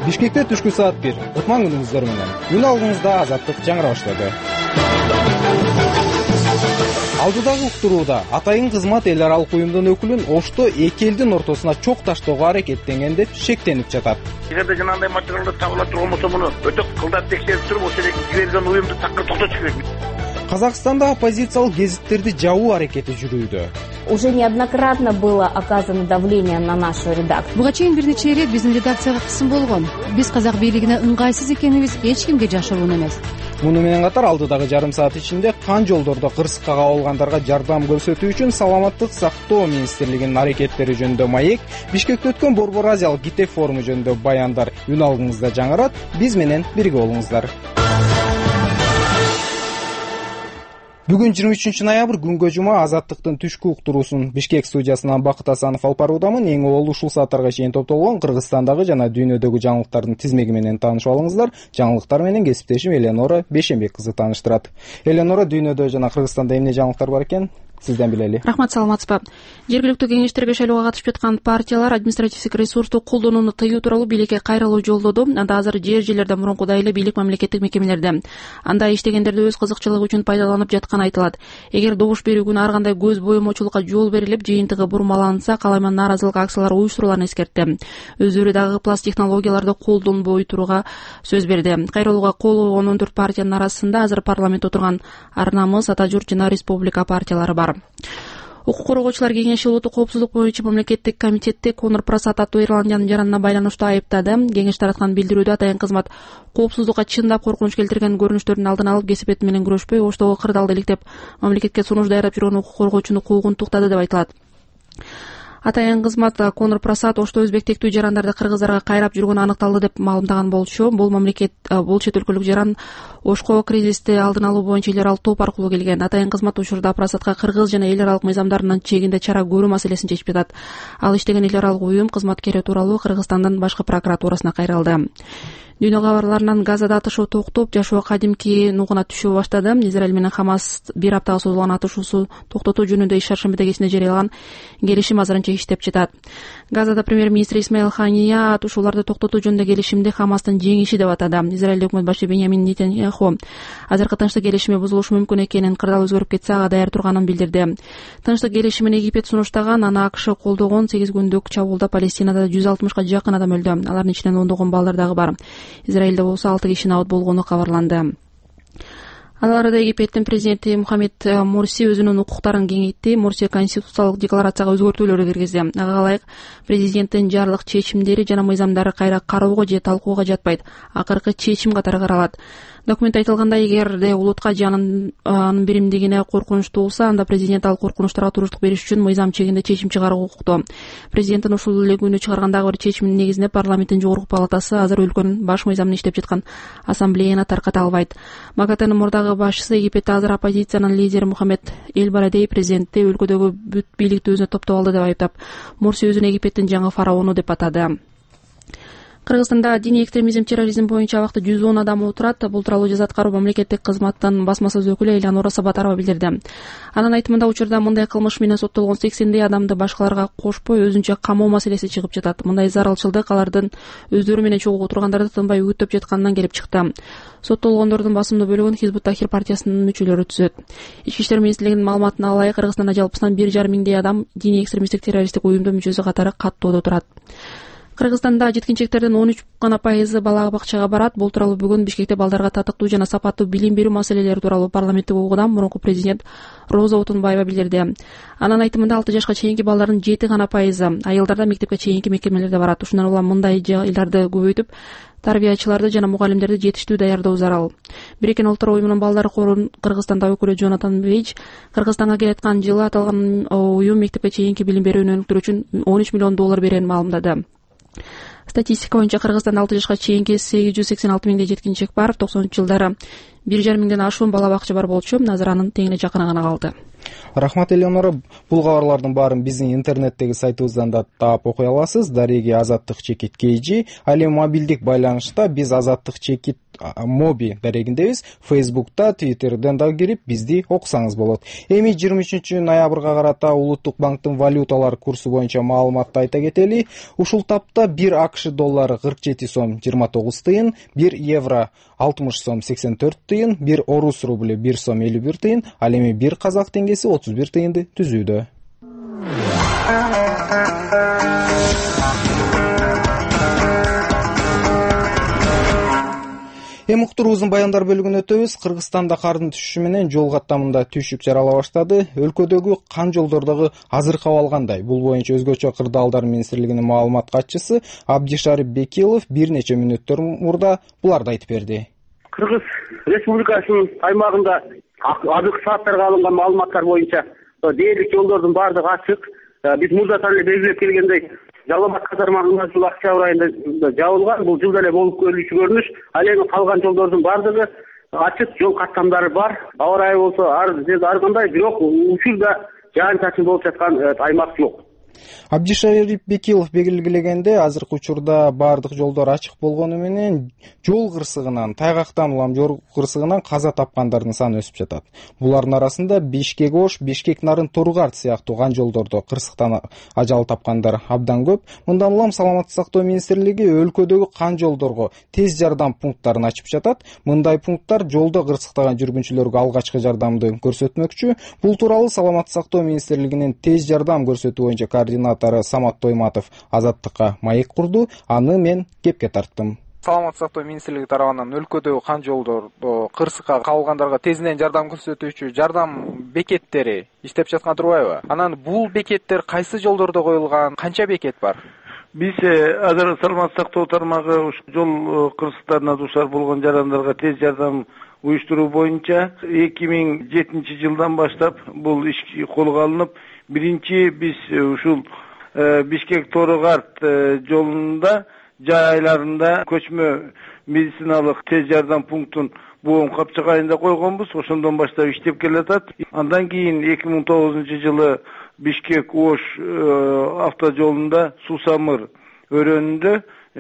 Бишкекте түшкү саат 1. Кутман күнүңүздөр менен. Күн алдыңызда Азаттык жаңыра баштады. Алдыдагы уктурууда атайын кызмат эл аралык уюмдун өкүлүн Ошто эки элдин ортосуна чок таштоого аракеттенген деп шектенип жатат. Эгерде жанагындай материалдар табыла турган болсо, муну өтө кылдап текшерип туруп, ошол жиберген уюмду такыр токтотуш керек. Казакстанда оппозициялык гезиттерди жабуу аракети жүрүүдө. Уже неоднократно было оказано давление на нашу редакцию. Буга чейин бир нече ирет биздин редакцияга кысым болгон. Биз казак бийлигине ыңгайсыз экенибиз эч кимге жашыруун эмес. Муну менен катар алдыдагы жарым саат ичинде кан жолдордо кырсыкка кабылгандарга жардам көрсөтүү үчүн Саламаттык сактоо министрлигинин аракеттери жөнүндө маек, Бишкекте өткөн Борбор Азиялык ГИТЕФ форуму жөнүндө баяндар үн алгыңызда жаңырат. Биз менен бирге болуңуздар. Бүгүн 23 ноябрь күнгө жума Азаттыктын түшкү уктуруусун Бишкек студиясынан Бакыт Асанов алып баруудамын. Эң улуу ушул сааттарга чейин топтолгон Кыргызстандагы жана дүйнөдөгү жаңылыктардын тизмеги менен таанышып алыңыздар. Жаңылыктар менен кесиптешим Эленора Бешенбек кызы тааныштырат. Эленора, дүйнөдө жана Кыргызстанда эмне жаңылыктар бар экен? Сизден билели. Рахмат, саламатсызбы. Жергиликтүү кеңештерге шайлоого катышып жаткан партиялар административдик ресурсту колдонууну тыюу тууралуу бийликке кайрылуу жолдоду. Анда азыр жер-жерлерде мурункудай эле бийлик мамлекеттик мекемелерде андай иштегендерди өз кызыкчылыгы үчүн пайдаланып жатканы айтылат. Эгер добуш берүү күнү ар кандай көз боемочулукка жол берилип, жыйынтыгы бурмаланса, калайман нааразылык акциялары уюштуруларын эскертти. Өздөрү дагы пласт технологияларды колдонбой турууга сөз берди. Кайрылууга кол койгон 14 партиянын арасында азыр парламентте отурган Ар Намыс, Ата Журт жана Республика партиялары бар. Укук коргоочулар кеңеши улуттук коопсуздук боюнча мамлекеттик комитетти Конор Прасад аттуу Ирландиянын жаранына байланыштуу айыптады. Кеңеш тараткан билдирүүдө атайын кызмат коопсуздукка чындап коркунуч келтирген көрүнүштөрдүн алдын алып, кесипет менен күрөшпөй, Оштогу кырдаалды иликтеп мамлекетке сунуш даярдап жүргөн укук коргоочуну куугунтуктады деп айтылат. Атайын кызмат Конор Прасад Ошто өзбек тектүү жарандарды кыргыздарга кайрап жүргөнү аныкталды деп маалымдаган болчу. Бул чет өлкөлүк жаран Ошко кризисти алдын алуу боюнча эл аралык топ аркылуу келген. Атайын кызмат учурда Прасадка кыргыз жана эл аралык мыйзамдарынын чегинде чара көрүү маселесин чечип жатат. Ал иштеген эл аралык уюм кызматкери тууралуу Кыргызстандын башкы прокуратурасына кайрылды. Дүйнө кабарларынан Газада атышуу токтоп, жашоо кадимки нугуна түшө баштады. Израиль менен Хамас бир аптага созулган атышуусу токтотуу жөнүндө шаршембиде кечинде жарыялаган келишим азырынча иштеп жатат. Газада премьер-министр Исмаил Хания атышууларды токтотуу жөнүндө келишимди Хамастын жеңиши деп атады. Израиль өкмөт башы Беньямин Нетаньяху азыркы тынчтык келишими бузулушу мүмкүн экенин, кырдаал өзгөрүп кетсе ага даяр турганын билдирди. Тынчтык келишимин Египет сунуштаган, аны АКШ колдогон 8 күндүк чабуулда Палестинада 160га жакын адам өлдү. Алардын ичинен ондогон балдар дагы бар. Израилде болсо 6 киши абат болгону кабарланды. Аларда Египеттин президенти Мухаммед Мурси өзүнүн укуктарын кеңейтти. Мурси конституциялык декларацияга өзгөртүүлөр киргизди. Ага ылайык президенттин жарлык чечимдери жана мыйзамдары кайра кароого же талкууга жатпайт. Акыркы чечим катары каралат. Документте айтылгандай, эгерде улутка же анын биримдигине коркунуч туулса, анда президент ал коркунучтарга туруштук бериш үчүн мыйзам чегинде чечим чыгарууга укуктуу. Президенттин ушул эле күнү чыгарган дагы бир чечиминин негизинде парламенттин жогорку палатасы азыр өлкөнүн баш мыйзамын иштеп жаткан ассамблеяны тарката албайт. МАГАТЭнин мурдагы башчысы Египетте азыр оппозициянын лидери Мухаммед Эль-Барадей президентти өлкөдөгү бүт бийликти өзүнө топтоп алды деп айыптап, Мурси өзүн Египеттин жаңы фараону деп атады. Кыргызстанда диний экстремизм, терроризм боюнча абакта 110 адам отурат. Бул тууралуу жазат кароо мамлекеттик кызматтын басмасөз өкүлү Эленора Сабатарова билдирди. Анын айтымында учурда мындай кылмыш менен соттолгон 80 адамды башкаларга кошпой өзүнчө камоо маселеси чыгып жатат. Мындай зарылчылдык алардын өздөрү менен чогуу отургандарды тынбай үгүттөп жатканынан келип чыкты. Соттолгондордун басымдуу бөлүгүн Хизбут-Тахир партиясынын мүчөлөрү түзөт. Ички иштер министрлигинин маалыматына ылайык, Кыргызстанда жалпысынан 1,5 миңдей адам диний экстремисттик террористтик уюмдун мүчөсү катары каттоодо турат. Кыргызстанда жеткинчектердин 13% бала бакчага барат. Бул тууралуу бүгүн Бишкекте балдарга татыктуу жана сапаттуу билим берүү маселелери тууралуу парламенттик угуудан мурунку президент Роза Отунбаева билдирди. Анын айтымында 6 жашка чейинки балдардын 7% айылдарда мектепке чейинки мекемелерде барат. Ушундан улам мындай жайларды көбөйтүп, тарбиячыларды жана мугалимдерди жетиштүү даярдоо зарыл. Бириккен Улуттар уюмунун балдар корунун Кыргызстанда өкүлү Джонатан Бейдж Кыргызстанга келаткан жылы аталган уюм мектепке чейинки билим берүүнү өнүктүрүү үчүн $13 миллион берерин маалымдады. Статистика боюнча Кыргызстанда 6 жашка чейинки 886 миңдей жеткинчек бар. 90-жылдары 1,5 миңден ашуун бала бакча бар болчу. Азыр анын теңине жакыны гана калды. Рахмат, Эленора. Бул кабарлардын баарын биздин интернеттеги сайтыбыздан да таап окуй аласыз. Дареги Азаттык чекит KG. Ал эми мобилдик байланышта биз Азаттык чекит Mobi дарегиндебиз. Facebook'ta, Twitter'den da кирип бизди окусаңыз болот. Эми 23 ноябрга карата Улуттук банктын валюталар курсу боюнча маалыматты айта кетели. Ушул тапта 1 АКШ доллары 47 сом 29 тыйын, 1 евро 60 сом 84 тыйын, 1 орус рублі 1 сом 51 тыйын, ал эми 1 казак теңгеси 31 тыйынды түзүүдө. Эми уктуруубуздун баяндар бөлүгүнө өтөбүз. Кыргызстанда кардын түшүшү менен жол каттамында түйшүк жарала баштады. Өлкөдөгү кан жолдордогу азыркы абал кандай? Бул боюнча Өзгөчө кырдаалдар министрлигинин маалымат катчысы Абдишарип Бекилов бир нече мүнөттөр мурда буларды айтып берди. Кыргыз Республикасынын аймагында азыркы сааттарга алынган маалыматтар боюнча дээрлик жолдордун баардыгы ачык. Биз мурдатан эле белгилеп келгендей, Жалал Абад катармагында жыл октябрь айында жабылган, бул жылда эле болуп көрүнүш. Ал эми калган жолдордун баардыгы ачык, жол каттамдары бар. Аба ырайы болсо ар кандай, бирок учурда жаан-чачын болуп жаткан аймак жок. Абдишарип Бекилов белгилегенде, азыркы учурда баардык жолдор ачык болгону менен жол кырсыгынан, тайгактан улам жол кырсыгынан каза тапкандардын саны өсүп жатат. Булардын арасында Бишкек-Ош, Бишкек-Нарын Торугарт сыяктуу кан жолдордо кырсыктан ажал тапкандар абдан көп. Мындан улам Саламаттык сактоо министрлиги өлкөдөгү кан жолдорго тез жардам пункттарын ачып жатат. Мындай пункттар жолдо кырсыктаган жүргүнчүлөргө алгачкы жардамды көрсөтмөкчү. Бул тууралуу Саламаттык сактоо министрлигинин тез жардам көрсөтүү боюнча координатору Самат Тойматов Азаттыкка маек курду. Аны мен кепке тарттым. Саламаттык сактоо министрлиги тарабынан өлкөдөгү кан жолдордо кырсыкка калгандарга тезинен жардам көрсөтүүчү жардам бекеттери иштеп жаткан турбайбы? Анан бул бекеттер кайсы жолдордо коюлган? Канча бекет бар? Биз азыр саламаттык сактоо тармагы жол кырсыктарына дуушар болгон жарандарга тез жардам уюштуруу боюнча 2007 жылдан баштап бул иш колго алынып, биринчи биз ушул Бишкек-Торугарт жолунда жайларында көчмө медициналык тез жардам пунктун Буон Капчак айында койгонбуз. Ошондон баштап иштеп келатат. Андан кийин 2009 жылы Бишкек-Ош автожолунда Сусамыр өрөөнүндө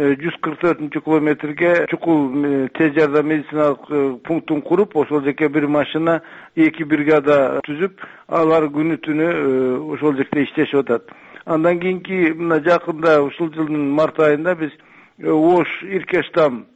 144 километрге чукул тез жардам медициналык пунктун куруп, ошол жерге бир машина, 2 бригада түзүп, алар күнү түнү ошол жерде иштешип атат. Андан кийинки мына жакында ушул жылдын март айында биз Ош-Иркештам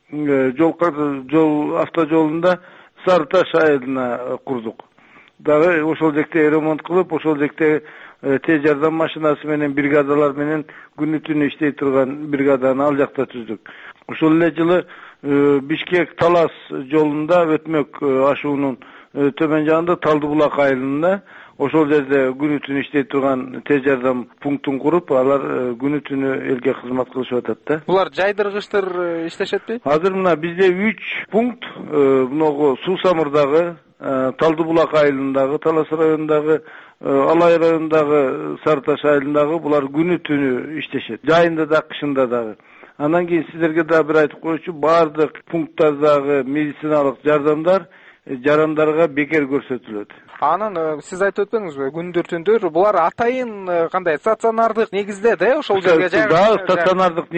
жол автожолунда Сары Таш айылына курдук. Дагы ошол жерде ремонт кылып, ошол жерде тез жардам машинасы менен бригадалар менен күнү түнү иштей турган бригаданы ал жакта түздүк. Ошол эле жылы Бишкек-Талас жолунда өтмөк ашуунун төмөн жагында Талдыбулак айылында ошол жерде күнү түнү иштей турган тез жардам пунктун куруп, алар күнү түнү элге кызмат кылышып атат да. Булар жайдыргычтыр иштешетпи? Азыр мына бизде 3 пункт, мыногу Сусамырдагы, Талдыбулак айылындагы, Талас районундагы, Алай районундагы, Сары Таш айылындагы булар күнү түнү иштешет. Жайында да, кышында дагы. Андан кийин сиздерге да бир айтып коечу, бардык пункттардагы медициналык жардамдар жарандарга бекер көрсөтүлөт. Анан сиз айтып өтпөңүзбү, күндөр түндөр булар атайын кандай стационардык негизде да ошол жерге жайгашып? Стационардык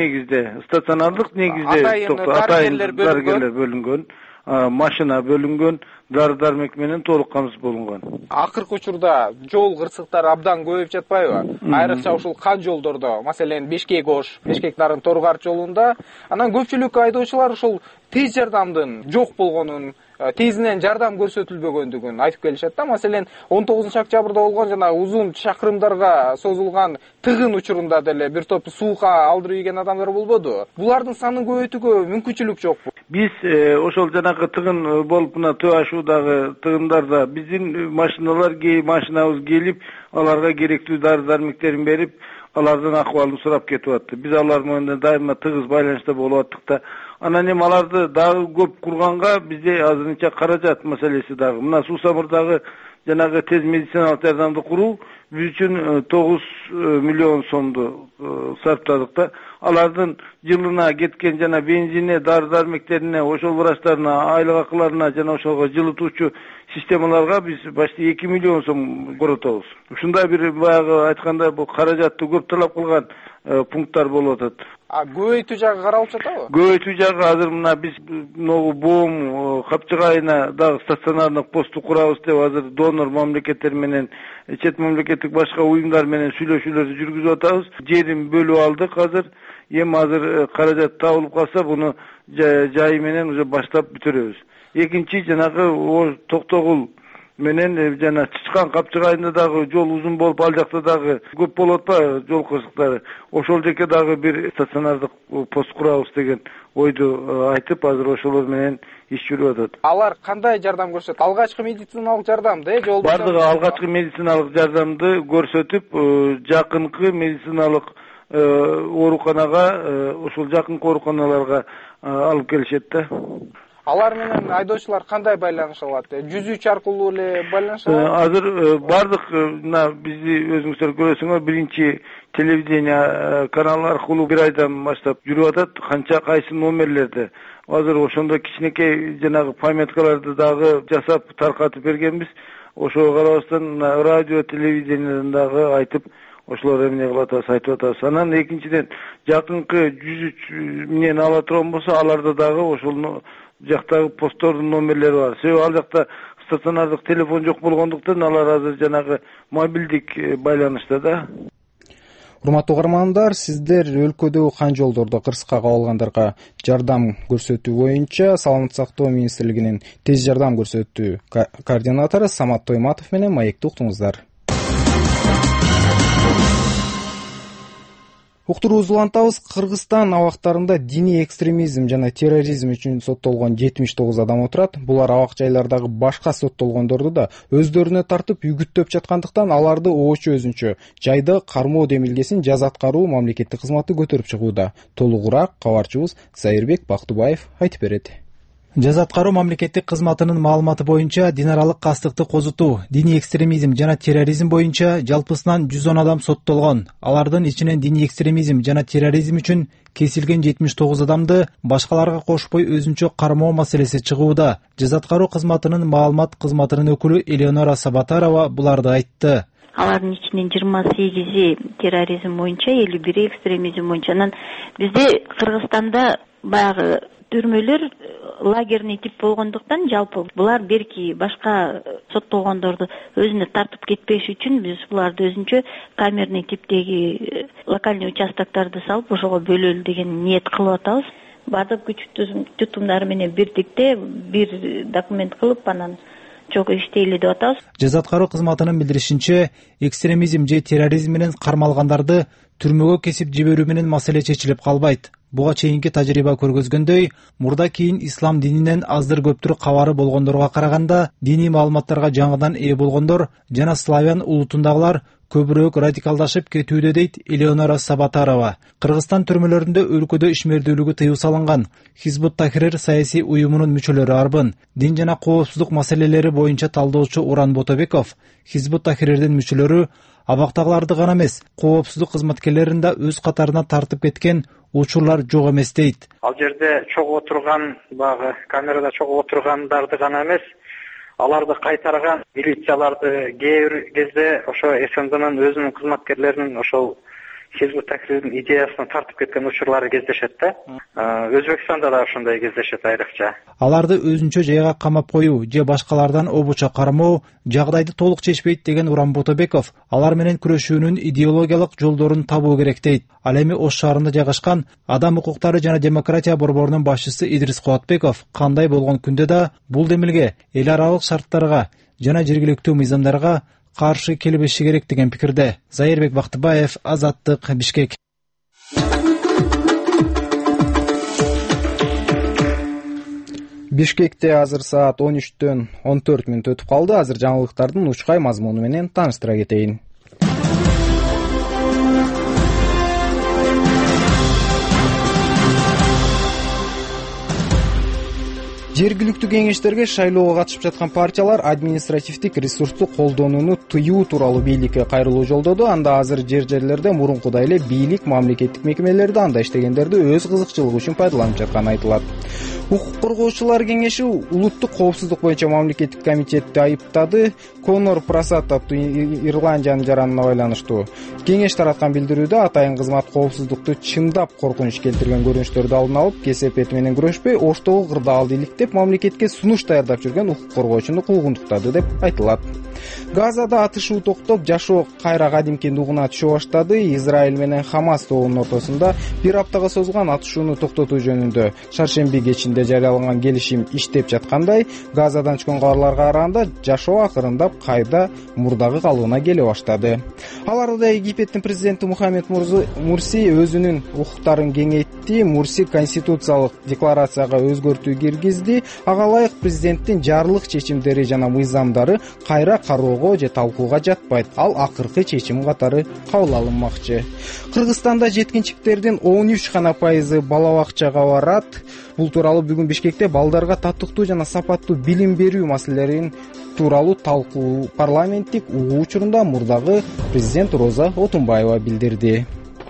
негизде атайын дарыгерлер бөлүнгөн, машина бөлүнгөн, дары-дармек менен толук камсыз болунган. Акыркы учурда жол кырсыктары абдан көбөйүп жатпайбы? Айрыкча ушул кан жолдордо, маселен Бишкек-Ош, Бишкек-Нарын Торугарт жолунда, анан көпчүлүк айдоочулар ушул тез жардамдын жок болгонун, тезинен жардам көрсөтүлбөгөндүгүн айтып келишет да. Маселен 19 октябрда болгон жана узун чакырымдарга созулган тыгын учурунда деле бир топ сууга алдырып ийген адамдар болбоду. Булардын санын көбөйтүүгө мүмкүнчүлүк жокпу? Биз ошол жанагы тыгын болуп мына төө ашуудагы тыгындарда биздин машинабыз келип, аларга керектүү дары-дармектерин берип, алардын акыбалын сурап кетип атты. Биз алар менен дайыма тыгыз байланышта болуп аттык да. Анан эми аларды дагы көп курганга бизде азырынча каражат маселеси дагы. Мына Сусамырдагы жанагы тез медициналык жардамды куруу биз үчүн 9 миллион сомду сарптадык да. Алардын жылына кеткен жана бензине, дары-дармектерине, ошол врачтарына, айлык акыларына жана ошолго жылытуучу системаларга биз почти 2 миллион сом коротобуз. Ушундай бир баягы айтканда бул каражатты көп талап кылган пункттар болуп атат. Көбөйтүү жагы каралып жатабы? Көбөйтүү жагы азыр мына биз могу Боом Капчыгайына дагы стационарный посту курабыз деп азыр донор мамлекеттер менен чет мамлекеттик башка уюмдар менен сүйлөшүүлөрдү жүргүзүп атабыз. Жерин бөлүп алдык азыр. Эми азыр каражат табылып калса буну жайы менен уже баштап бүтүрөбүз. Экинчи жанагы Токтогул менен жана Чычкан Капчыгайында дагы жол узун болуп, ал жакта дагы көп болот атпайбы жол кырсыктары. Ошол жерге дагы бир стационардык пост курабыз деген ойду айтып, азыр ошолор менен иш жүрүп атат. Алар кандай жардам көрсөтөт? Алгачкы медициналык жардамды, жол бардыгы алгачкы медициналык жардамды көрсөтүп, жакынкы медициналык ооруканага, ошол жакынкы ооруканаларга алып келишет да. Алар менен айдоочулар кандай байланыша алат? Жүзүүчү аркылуу эле байланыша алат? Азыр бардык мына бизди өзүңүздөр көрөсүңөр, биринчи телевидение каналы аркылуу бир айдан баштап жүрүп атат, канча кайсы номерлерде. Азыр ошондо кичинекей жанагы памяткаларды дагы жасап таркатып бергенбиз. Ошого карабастан радио, телевидениеден дагы айтып, ошолор эмне кылып атабыз, айтып атабыз. Анан экинчиден жакынкы жүзүүчү менен ала турган болсо, аларда дагы ошол жактагы посттордун номерлери бар. Себеби ал жакта стационардык телефон жок болгондуктан алар азыр жанагы мобилдик байланышта да. Урматтуу угармандар, сиздер өлкөдөгү кан жолдордо кырсыкка кабылгандарга жардам көрсөтүү боюнча Саламаттык сактоо министрлигинин тез жардам көрсөтүү координатору Самат Тойматов менен маекти уктуңуздар. Уктуруубузду улантабыз. Кыргызстан абактарында диний экстремизм жана терроризм үчүн соттолгон 79 адам отурат. Булар абак жайлардагы башка соттолгондорду да өздөрүнө тартып үгүттөп жаткандыктан аларды оочу өзүнчө жайда кармоо демилгесин жаза аткаруу мамлекеттик кызматы көтөрүп чыгууда. Толугураак кабарчыбыз Зайырбек Бактыбаев айтып берет. Жаза аткаруу мамлекеттик кызматынын маалыматы боюнча динаралык кастыкты козутуу, диний экстремизм жана терроризм боюнча жалпысынан 110 адам соттолгон. Алардын ичинен диний экстремизм жана терроризм үчүн кесилген 79 адамды башкаларга кошпой өзүнчө кармоо маселеси чыгууда. Жаза аткаруу кызматынын маалымат кызматынын өкүлү Элеонора Сабатарова буларды айтты. Алардын ичинен 28-и терроризм боюнча, 51-и экстремизм боюнча. Анан бизде Кыргызстанда баягы түрмөлөр лагерный тип болгондуктан жалпы булар берки башка соттолгондорду өзүнө тартып кетпеш үчүн биз буларды өзүнчө камерный типтеги локальный участоктарды салып ошого бөлөлү деген ниет кылып атабыз. Бардык күч тутумдары менен бирдикте бир документ кылып анан чогуу иштейли деп атабыз. Жаза аткаруу кызматынын билдиришинче, экстремизм же терроризм менен кармалгандарды түрмөгө кесип жиберүү менен маселе чечилип калбайт. Буга чейинки тажрыйба көргөзгөндөй, мурда кийин ислам дининен аздыр көптүр кабары болгондорго караганда диний маалыматтарга жаңыдан ээ болгондор жана славян улутундагылар көбүрөөк радикалдашып кетүүдө, дейт Элеонора Сабатарова. Кыргызстан түрмөлөрүндө өлкөдө ишмердүүлүгү тыюу салынган. Хизбут Тахрир саясий уюмунун мүчөлөрү арбын. Дин жана коопсуздук маселелери боюнча талдоочу Уран Ботобеков Хизбут Тахрирдин мүчөлөрү абактагыларды гана эмес, коопсуздук кызматкерлерин да өз катарына тартып кеткен учурлар жок эмес дейт. Ал жерде чогуу отурган, багы камерада чогуу отургандарды гана эмес, аларды кайтарган милицияларды кээ бир кезде ошо СНДнын өзүнүн кызматкерлеринин ошол Хизбут Тахрирдин идеясына тартып кеткен учурлары кездешет да. Өзбекстанда да ошондой кездешет айрыкча. Аларды өзүнчө жайга камап коюу же башкалардан обуча кармоо жагдайды толук чечпейт деген Уран Ботобеков алар менен күрөшүүнүн идеологиялык жолдорун табуу керек дейт. Ал эми Ош шаарында жайгашкан Адам укуктары жана демократия борборунун башчысы Идрис Кубатбеков кандай болгон күндө да бул демилге эл аралык шарттарга жана жергиликтүү мыйзамдарга каршы келбеши керек деген пикирде. Зайырбек Бактыбаев, Азаттык, Бишкек. Бишкекте азыр саат 13-төн 14 мүнөт өтүп калды. Азыр жаңылыктардын учкай мазмуну менен тааныштыра кетейин. Жергиликтүү кеңештерге шайлоого катышып жаткан партиялар административдик ресурсту колдонууну тыюу тууралуу бийликке кайрылуу жолдоду. Анда азыр жерлерде мурункудай эле бийлик мамлекеттик мекемелерди анда иштегендерди өз кызыкчылыгы үчүн пайдаланып жатканы айтылат. Укук коргоочулар кеңеши улуттук коопсуздук боюнча мамлекеттик комитетти айыптады. Конор Прасад аттуу Ирландиянын жаранына байланыштуу кеңеш тараткан билдирүүдө атайын кызмат коопсуздукту чындап коркунуч келтирген көрүнүштөрдү алдын алып, кесепети менен күрөшпөй, Оштогу кырдаалды иликтеп, мамлекетке сунуш даярдап жүргөн укук коргоочуну куугунтуктады деп айтылат. Газада атышуу токтоп, жашоо кайра кадимки нугуна түшө баштады. Израиль менен Хамас тобунун ортосунда бир аптага созулган атышууну токтотуу жөнүндө шаршемби кечинде жарыяланган келишим иштеп жаткандай, Газадан чыккан кабарларга караганда жашоо акырындап кайда мурдагы калыбына келе баштады. Аларда Египеттин президенти Мухаммед Мурси өзүнүн укуктарын кеңейтти. Мурси конституциялык декларацияга өзгөртүү киргизди. Ага ылайык президенттин жарлык чечимдери жана мыйзамдары кайра кароого же талкууга жатпайт. Ал акыркы чечим катары кабыл алынмакчы. Кыргызстанда жеткинчектердин 13% бала бакчага барат. Бул тууралуу бүгүн Бишкекте балдарга татыктуу жана сапаттуу билим берүү маселелерин тууралуу талкуу парламенттик угуу учурунда мурдагы президент Роза Отунбаева билдирди.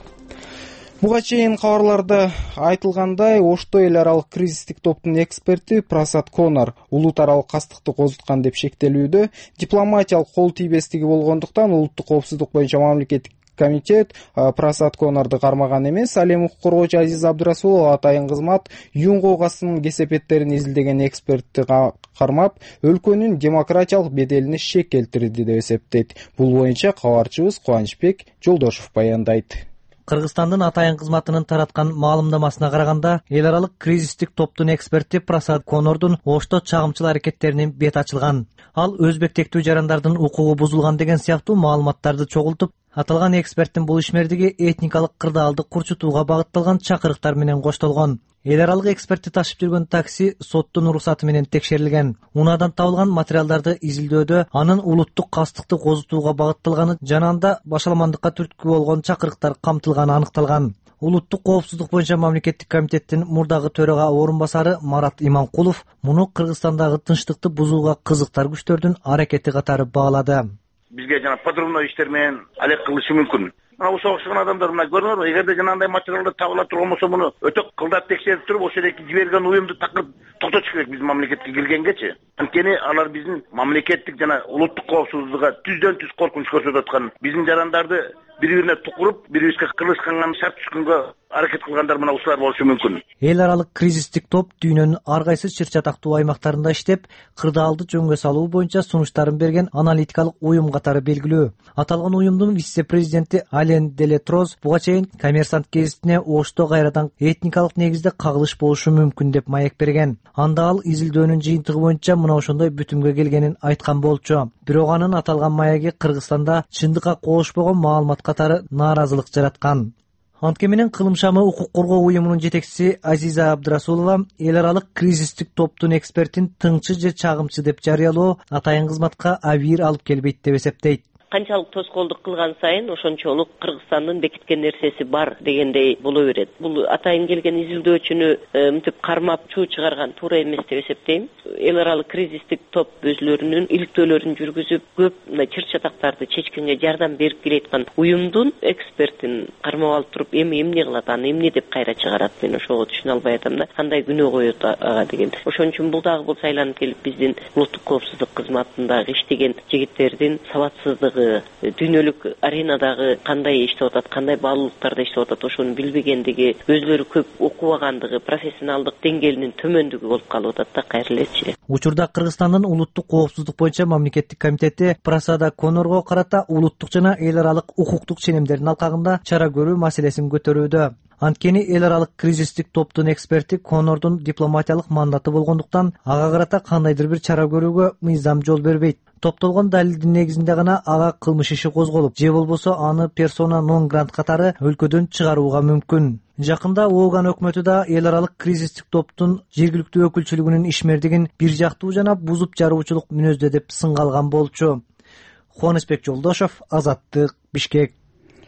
Буга чейин кабарларда айтылгандай, Ошто эл аралык кризистик топтун эксперти Прасад Конор улут аралык кастыкты козуткан деп шектелүүдө. Дипломатиялык кол тийбестиги болгондуктан улуттук коопсуздук боюнча мамлекеттик комитет Прасад Конорду кармаган эмес. Ал эми укук коргоочу Азиз Абдырасулов атайын кызмат ЮНГО-гасын кесепеттерин изилдеген экспертти кармап, өлкөнүн демократиялык беделине шек келтирди деп эсептейт. Бул боюнча кабарчыбыз Кубанычбек Жолдошов баяндайт. Кыргызстандын атайын кызматынын тараткан маалымдамасына караганда, эл аралык кризистик топтун эксперти Прасад Конордун Ошто чагымчыл аракеттеринин бет ачылган. Ал өзбек тектүү жарандардын укугу бузулган деген сыяктуу маалыматтарды чогултуп, аталган эксперттин бул ишмердиги этникалык кырдаалды курчутууга багытталган чакырыктар менен коштолгон. Эл аралык экспертти ташып жүргөн такси соттун уруксаты менен текшерилген. Унаадан табылган материалдарды изилдөөдө анын улуттук кастыкты козутууга багытталганы жана анда башаламандыкка түрткү болгон чакырыктар камтылганы аныкталган. Улуттук коопсуздук боюнча мамлекеттик комитеттин мурдагы төрага орун басары Марат Иманкулов муну Кыргызстандагы тынчтыкты бузууга кызыктар күчтөрдүн аракети катары баалады. Бизге жана подрывной иштер менен алек кылышы мүмкүн. Мына ушул окшогон адамдар мына көрүнөр, эгерде жанагындай материалдар табыла турган болсо, муну өтө кылдап текшерип туруп, ошол жерге жиберген уюмду такыр токтотуш керек биздин мамлекетке келгенгечи. Анткени алар биздин мамлекеттик жана улуттук коопсуздукка түздөн түз коркунуч көрсөтүп аткан, биздин жарандарды бири-бирине тукуруп, бири-бирибизге кылышканга шарт түшкөнгө аракет кылгандар мына ушулар болушу мүмкүн. Эл аралык кризистик топ дүйнөнүн ар кайсы чыр чатактуу аймактарында иштеп, кырдаалды жөнгө салуу боюнча сунуштарын берген аналитикалык уюм катары белгилүү. Аталган уюмдун вице-президенти Ален Делетроз буга чейин Коммерсант гезитине Ошто кайрадан этникалык негизде кагылыш болушу мүмкүн деп маек берген. Анда ал изилдөөнүн жыйынтыгы боюнча мына ошондой бүтүмгө келгенин айткан болчу. Бирок анын аталган маеги Кыргызстанда чындыкка кошпогон маалымат катары нааразылык жараткан. Анткени менен кылымшамы укук коргоо уюмунун жетекчиси Азиза Абдырасулова эл аралык кризистик топтун экспертин тыңчы же чагымчы деп жарыялоо атайын кызматка абийир алып келбейт деп эсептейт. Канчалык тоскоолдук кылган сайын ошончолук Кыргызстандын бекиткен нерсеси бар дегендей боло берет. Бул атайын келген изилдөөчүнү мынтип кармап чуу чыгарган туура эмес деп эсептейм. Эл аралык кризистик топ өзлөрүнүн иликтөөлөрүн жүргүзүп, көп мына чыр чатактарды чечкенге жардам берип келеткан уюмдун экспертин кармап алып туруп, эми эмне кылат, аны эмне деп кайра чыгарат, мен ошого түшүнө албай атам да. Кандай күнөө коет ага деген. Ошон үчүн бул дагы болсо айланып келип биздин улуттук коопсуздук кызматындагы иштеген жигиттердин сабатсыздыгы, дүйнөлүк аренадагы кандай иштеп атат, кандай баалуулуктарда иштеп атат, ошону билбегендиги, өзлөрү көп окубагандыгы, профессионалдык деңгээлинин төмөндүгү болуп калып атат да, кайра элечи. Учурда Кыргызстандын улуттук коопсуздук боюнча мамлекеттик комитети Прасада Конорго карата улуттук жана эл аралык укуктук ченемдердин алкагында чара көрүү маселесин көтөрүүдө. Анткени эл аралык кризистик топтун эксперти Конордун дипломатиялык мандаты болгондуктан ага карата кандайдыр бир чара көрүүгө мыйзам жол бербейт. Топтолгон далилдин негизинде гана ага кылмыш иши козголуп, же болбосо аны персона нон грант катары өлкөдөн чыгарууга мүмкүн. Жакында Ооган өкмөтү да эл аралык кризистик топтун жергиликтүү өкүлчүлүгүнүн ишмердигин бир жактуу жана бузуп жаруучулук мүнөздө деп сынга алган болчу. Кубанычбек Жолдошов, Азаттык, Бишкек.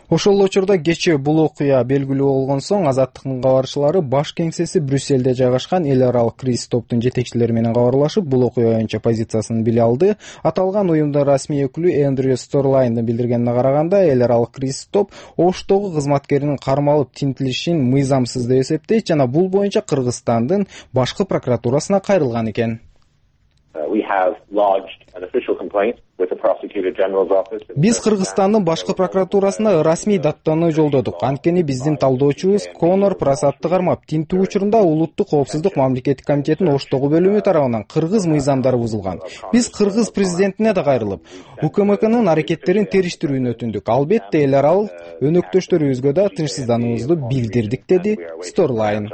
Ошол учурда кечээ бул окуя белгилүү болгон соң Азаттыктын кабарчылары баш кеңсеси Брюсселде жайгашкан эл аралык кризис топтун жетекчилери менен кабарлашып, бул окуя боюнча позициясын биле алды. Аталган уюмдун расмий өкүлү Эндрю Сторлайндын билдиргенине караганда, эл аралык кризис топ Оштогу кызматкеринин кармалып тинтилишин мыйзамсыз деп эсептейт жана бул боюнча Кыргызстандын башкы прокуратурасына кайрылган экен. Биз Кыргызстандын башкы прокуратурасына расмий даттануу жолдодук. Анткени биздин талдоочубуз Конор Прасадты кармап тинтүү учурунда Улуттук коопсуздук мамлекеттик комитетинин Оштогу бөлүмү тарабынан кыргыз мыйзамдары бузулган. Биз кыргыз президентине да кайрылып, УКМКнын аракеттерин териштирүүнү өтүндүк. Албетте эл аралык өнөктөштөрүбүзгө да тынчсыздануубузду билдирдик, деди Сторлайн.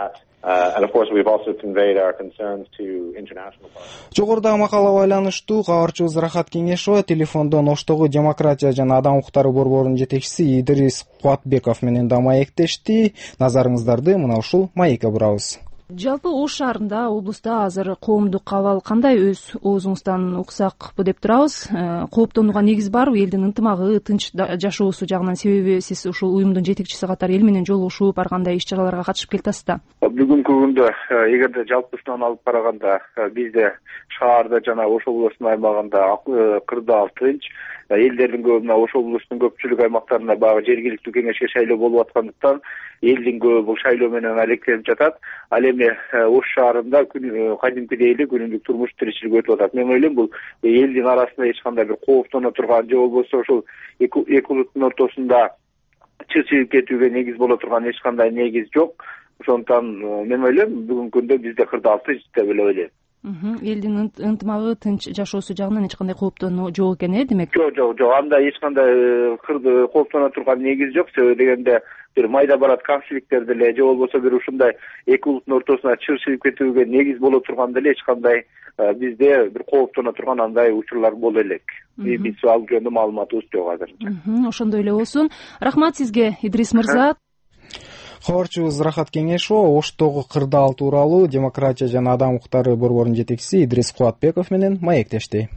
Жогорудагы макала байланыштуу кабарчыбыз Рахат Кеңешова телефондон Оштогу демократия жана адам укуктары борборунун жетекчиси Идрис Куатбеков менен да маектешти. Назарыңыздарды мына ушул маекке бурабыз. Жалпы Ош шаарында, облуста азыр коомдук абал кандай, өз оозуңуздан уксакпы деп турабыз. Кооптонууга негиз барбы? Элдин ынтымагы, тынч жашоосу жагынан, себеби сиз ушул уюмдун жетекчиси катары эл менен жолугушуп, ар кандай иш-чараларга катышып келатасыз да. Бүгүнкү күндө эгерде жалпысынан алып караганда, бизде шаарда жана Ош облусунун аймагында 46 тынч, элдердин көбү Ош облусунун көпчүлүк аймактарында баягы жергиликтүү кеңешке шайлоо болуп аткандыктан элдин көбү бул шайлоо менен алектенип жатат. Ал эми Ош шаарында кадимкидей эле күнүмдүк турмуш тиричилик өтүп атат. Мен ойлойм, бул элдин арасында эч кандай бир кооптоно турган же болбосо ушул эки улуттун ортосунда чырчылып кетүүгө негиз боло турган эч кандай негиз жок. Ошондуктан мен ойлойм, бүгүнкү күндө бизде 46 деп эле ойлойм. Элдин ынтымагы, тынч жашоосу жагынан эч кандай кооптонуу жок экен, демек? Жок, анда эч кандай кооптоно турган негиз жок. Себеби дегенде бир майда барат камчылыктар деле же болбосо бир ушундай эки улуттун ортосуна чырчылып кетүүгө негиз боло турган деле эч кандай бизде бир кооптоно турган андай учурлар боло элек. Биз ал жөнүндө маалыматыбыз жок азыр. Ошондой эле болсун. Рахмат сизге, Идрис мырза. Кабарчыбыз Рахат Кеңешова Оштогу кырдаал тууралуу демократия жана адам укуктары борборунун жетекчиси Идрис Куатбеков менен маектешти.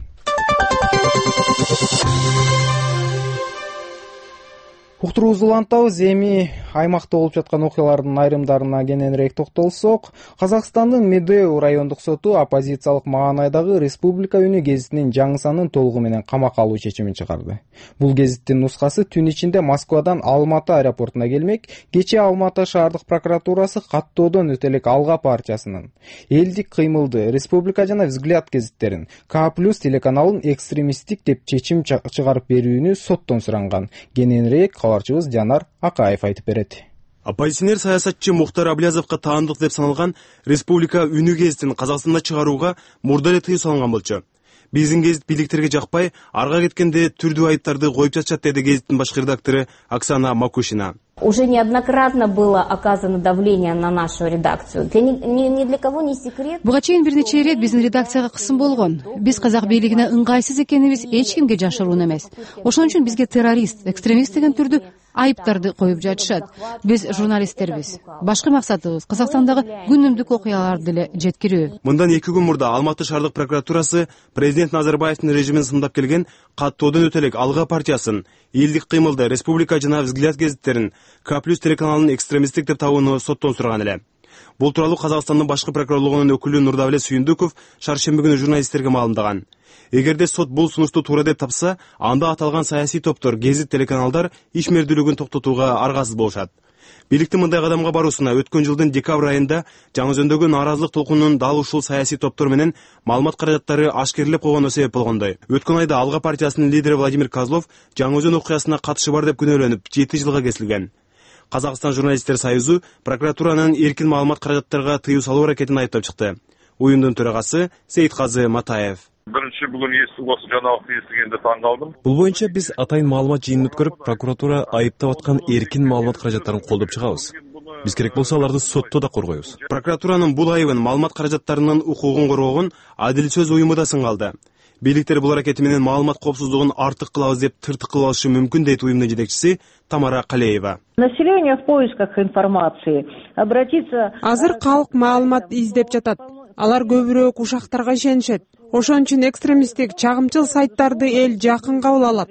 Уктуруубузду улантабыз. Эми аймакта болуп жаткан окуялардын айрымдарына кененирээк токтолсок, Казакстандын Медеу райондук соту оппозициялык Маанайдагы Республика үнү гезитинин жаңы санын толугу менен камакка алуу чечимин чыгарды. Бул гезиттин нускасы түн ичинде Москвадан Алматы аэропортуна келмек. Кечээ Алматы шаардык прокуратурасы каттоодон өтө элек Алга партиясынын Элдик кыймылды, Республика жана Взгляд гезиттерин К+ телеканалын экстремисттик деп чечим чыгарып берүүнү соттон суранган. Кененирээк кабарчыбыз Жанар Акаев айтып берет. Оппозиционер саясатчы Мухтар Аблязовго таандык деп саналган Республика үнү гезитин Казакстанда чыгарууга мурда эле тыюу салынган болчу. Биздин гезит бийликтерге жакпай, арга кеткенде түрдүү айыптарды коюп жатышат, деди гезиттин башкы редактору Оксана Макушина. Уже неоднократно было оказано давление на нашу редакцию. Ни для кого не секрет. Буга чейин бир нече ирет биздин редакцияга кысым болгон. Биз казак бийлигине ыңгайсыз экенибиз эч кимге жашыруун эмес. Ошон үчүн бизге террорист, экстремист деген түрдүү айыптарды коюп жатышат. Биз журналисттербиз. Башкы максатыбыз Казакстандагы күнүмдүк окуяларды деле жеткирүү. Мындан 2 күн мурда Алматы шаардык прокуратурасы президент Назарбаевдин режимин сындап келген каттоодон өтө элек Алга партиясын, Элдик кыймылды, Республика жана Взгляд гезиттерин К+ телеканалын экстремисттик деп табууну соттон сураган эле. Бул тууралуу Казакстандын башкы прокурорлугунун өкүлү Нурдавлет Сүйүндүков шаршемби күнү журналисттерге маалымдаган. Эгерде сот бул сунушту туура деп тапса, анда аталган саясий топтор, гезит, телеканалдар ишмердүүлүгүн токтотууга аргасыз болушат. Бийликтин мындай кадамга баруусуна өткөн жылдын декабрь айында жаңы жөндөгү нааразылык толкунунун дал ушул саясий топтор менен маалымат каражаттары ашкерелеп койгону себеп болгондой. Өткөн айда Алга партиясынын лидери Владимир Козлов жаңы жөн окуясына катышы бар деп күнөөлөнүп 7 жылга кесилген. Казакстан журналисттер союзу прокуратуранын эркин маалымат каражаттарга тыюу салуу аракетин айыптап чыкты. Уюмдун төрагасы Сейитказы Матаев. Биринчи бүгүн эсилгосу жаңалыкты эстегенде таң калдым. Бул боюнча биз атайын маалымат жыйынын өткөрүп, прокуратура айыптап аткан эркин маалымат каражаттарын колдоп чыгабыз. Биз керек болсо аларды сотто да коргойбуз. Прокуратуранын бул айыбын маалымат каражаттарынын укугун коргогон Адил сөз уюму да сынгалды. Бийликтер бул аракети менен маалымат коопсуздугун артык кылабыз деп тыртык кылып алышы мүмкүн, дейт уюмдун жетекчиси Тамара Калеева. Население в поисках информации обратиться. Азыр калк маалымат издеп жатат. Алар көбүрөөк ушактарга ишенишет. Ошон үчүн экстремисттик чагымчыл сайттарды эл жакын кабыл алат.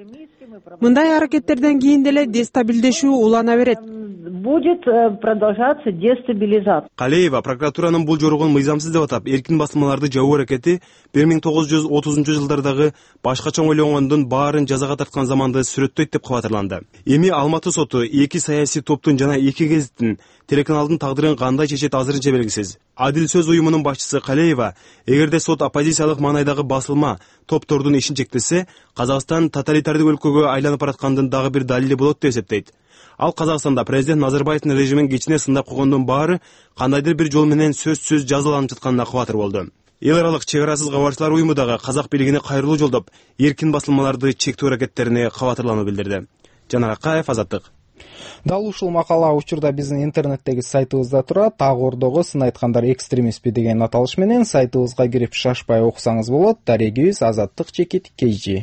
мындай аракеттерден кийин деле дестабилдешүү улана берет. Будет продолжаться дестабилизация. Калеева прокуратуранын бул жоругун мыйзамсыз деп атап, эркин басмаларды жабуу аракети 1930-жылдардагы башкача ойлонгондун баарын жазага тарткан заманды сүрөттөйт деп кабатырланды. Эми Алматы соту 2 саясий топтун жана 2 гезиттин телеканалдын тагдырын кандай чечет азырынча белгисиз. Адил сөз уюмунун башчысы Калеева, эгерде сот оппозициялык маанайдагы басылма топтордун ишин чектесе, Казакстан тоталитардык өлкөгө айланып бараткандын дагы бир далили болот деп эсептейт. Ал Казакстанда президент Назарбаевдин режимин кичине сындап койгондун баары кандайдыр бир жол менен сөзсүз жазаланып жатканына кабатыр болду. Эл аралык чек арасыз кабарчылар уюму дагы казак бийлигине кайрылуу жолдоп, эркин басылмаларды чектөө аракеттерине кабатырлануу билдирди. Жанар Акаев, Азаттык. Дал ушул макала учурда биздин интернеттеги сайтыбызда турат. Ак Ордого сын айткандар экстремистпи деген аталыш менен сайтыбызга кирип шашпай окусаңыз болот. Дарегибиз Азаттык чекит KG.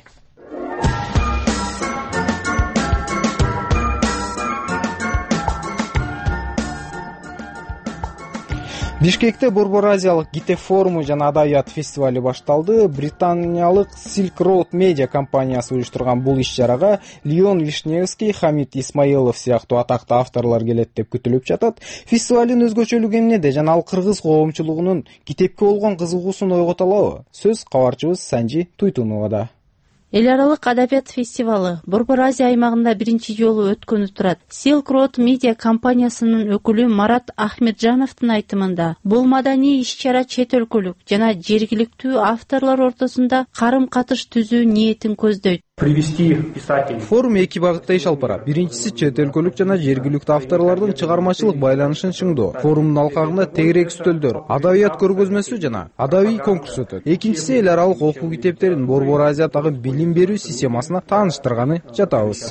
Бишкекте Борбор Азиялык ГИТЕП форуму жана адабият фестивали башталды. Британиялык Silk Road Media компаниясы уюштурган бул иш-чарага Леон Вишневский, Хамид Исмаилов сыяктуу атактуу авторлор келет деп күтүлүп жатат. Фестивалдын өзгөчөлүгү эмнеде жана ал кыргыз коомчулугунун китепке болгон кызыгуусун ойгото алабы? Сөз кабарчыбыз Санжи Туйтуновада. Эл аралык адабият фестивалы Борбор Азия аймагында биринчи жолу өткөнү турат. Silk Road Media компаниясынын өкүлү Марат Ахметжановдун айтымында, бул маданий иш-чара чет өлкөлүк жана жергиликтүү авторлор ортосунда карым-катыш түзүү ниетин көздөйт. Форум 2 багытта иш алып барат. Биринчиси чет өлкөлүк жана жергиликтүү авторлордун чыгармачылык байланышын чыңдоо. Форумдун алкагында тегерек үстөлдөр, адабият көргөзмөсү жана адабий конкурс өтөт. Экинчиси эл аралык окуу китептерин Борбор Азиядагы билим берүү системасына тааныштырганы жатабыз.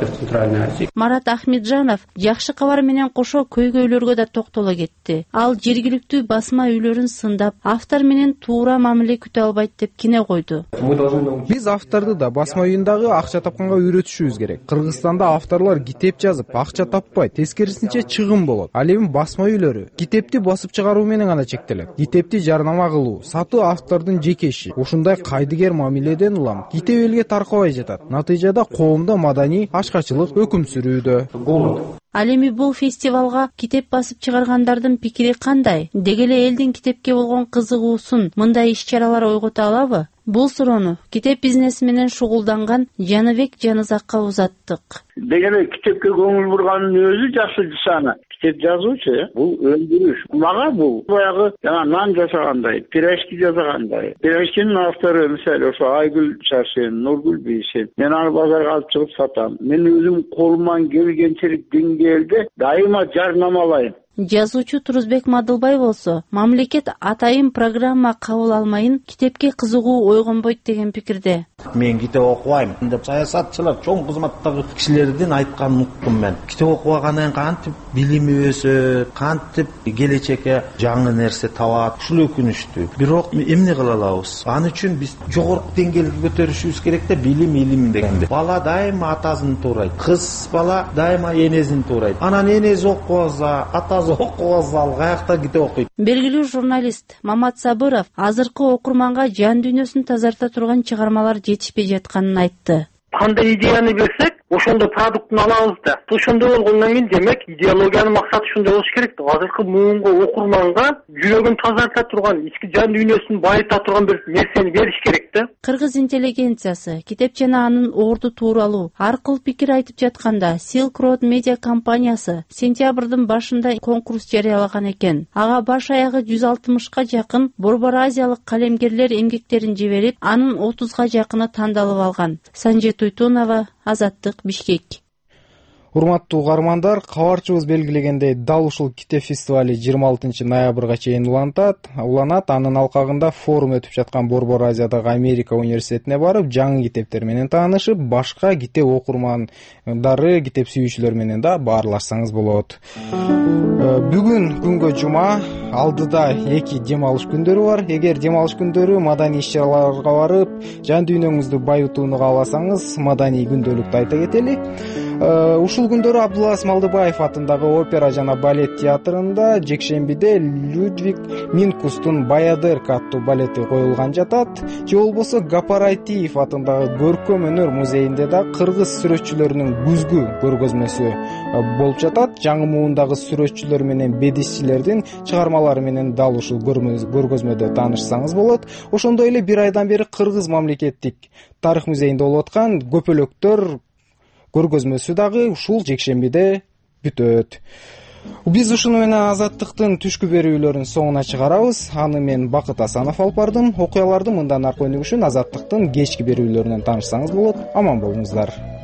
Марат Ахметжанов жакшы кабар менен кошо көйгөйлөргө да токтоло кетти. Ал жергиликтүү басма үйлөрүн сындап, автор менен туура мамиле күтө албайт деп кине койду. Биз авторду да басма дагы акча тапканга үйрөтүшүбүз керек. Кыргызстанда авторлор китеп жазып, акча таппайт, тескерисинче чыгым болот. Ал эми басма үйлөрү китепти басып чыгаруу менен гана чектелет. Китепти жарнама кылуу, сатуу автордун жеке иши. Ушундай кайдыгер мамиледен улам китеп элге таркабай жатат. Натыйжада коомдо маданий ашкачылык өкүм сүрүүдө. Ал эми бул фестивалга китеп басып чыгаргандардын пикири кандай? Деги эле элдин китепке болгон кызыгуусун мындай иш-чаралар ойгото алабы? Бул суроону китеп бизнеси менен шугулданган Жаныбек Жанызакка узаттык. Деги эле китепке көңүл бурганын өзү жакшы нышаны. Китеп жазуучу бул өндүрүш. Мага бул баягы жана нан жасагандай, пирожки жасагандай. Пирожкинин автору мисалы ошо Айгүл Чаршен, Нургүл Бейшен. Мен аны базарга алып чыгып сатам. Мен өзүм колуман келгенчелик деңгээлде дайыма жарнамалайм. Жазуучу Турузбек Мадылбай болсо, мамлекет атайын программа кабыл алмайын, китепке кызыгуу ойгонбойт деген пикирде. Мен китеп окубайм деп саясатчылар, чоң кызматтагы кишилердин айтканын уктум мен. Китеп окубагандан кантип билими өсөт, кантип келечекке жаңы нерсе табат, ушул өкүнүчтүү. Бирок эмне кыла алабыз? Аны үчүн биз жогорку деңгээлге көтөрүшүбүз керек да, билим дегенде. Бала дайыма атасын туурайт, кыз бала дайыма энесин туурайт. Анан энеси окубаса, атасы окубаса, ал каякта китеп окуйт. Белгилүү журналист Мамат Сабыров азыркы окурманга жан дүйнөсүн тазарта турган чыгармалар жетишпей жатканын айтты. Кандай идеяны берсек, ошондой продуктун алабыз да. Ошондой болгондон кийин демек идеологиянын максаты ушундай болуш керек. Азыркы муунга окурманга жүрөгүн тазарта турган, ички жан дүйнөсүн байыта турган бир нерсени бериш керек да. Кыргыз интеллигенциясы китеп жана анын орду тууралуу ар кыл пикир айтып жатканда Silk Road Media компаниясы сентябрдын башында конкурс жарыялаган экен. Ага баш аягы 160ка жакын Борбор Азиялык калемгерлер эмгектерин жиберип, анын 30га жакыны тандалып алган. Санжи Туйтунова, Азаттык, Бишкек. Урматтуу угармандар, кабарчыбыз белгилегендей, дал ушул китеп фестивали 26 ноябрга чейин уланат. Анын алкагында форум өтүп жаткан Борбор Азиядагы Америка университетине барып, жаңы китептер менен таанышып, башка китеп окурмандары, китеп сүйүүчүлөр менен да баарлашсаңыз болот. Бүгүн күнгө жума, алдыда 2 дем алыш күндөрү бар. Эгер дем алыш күндөрү маданий иш-чараларга барып, жан дүйнөңүздү байытууну кааласаңыз, маданий күндөлүктү айта кетели. Ушул күндөрү Абдулас Малдыбаев атындагы опера жана балет театрында жекшембиде Людвиг Минкустун Баядерка аттуу балети коюлган жатат. Же болбосо Гапар Айтиев атындагы көркөм өнөр музейинде да кыргыз сүрөтчүлөрүнүн күзгү көргөзмөсү болуп жатат. Жаңы муундагы сүрөтчүлөр менен бедисчилердин чыгармалары менен дал ушул көргөзмөдө таанышсаңыз болот. Ошондой эле бир айдан бери Кыргыз мамлекеттик тарых музейинде болуп аткан Көпөлөктөр көргөзмөсү дагы ушул жекшембиде бүтөт. Биз ушуну менен Азаттыктын түшкү берүүлөрүнүн соңуна чыгарабыз. Аны мен Бакыт Асанов алып бардым. Окуяларды мындан аркы өнүгүшүн Азаттыктын кечки берүүлөрүнөн таанышсаңыз болот. Аман болуңуздар.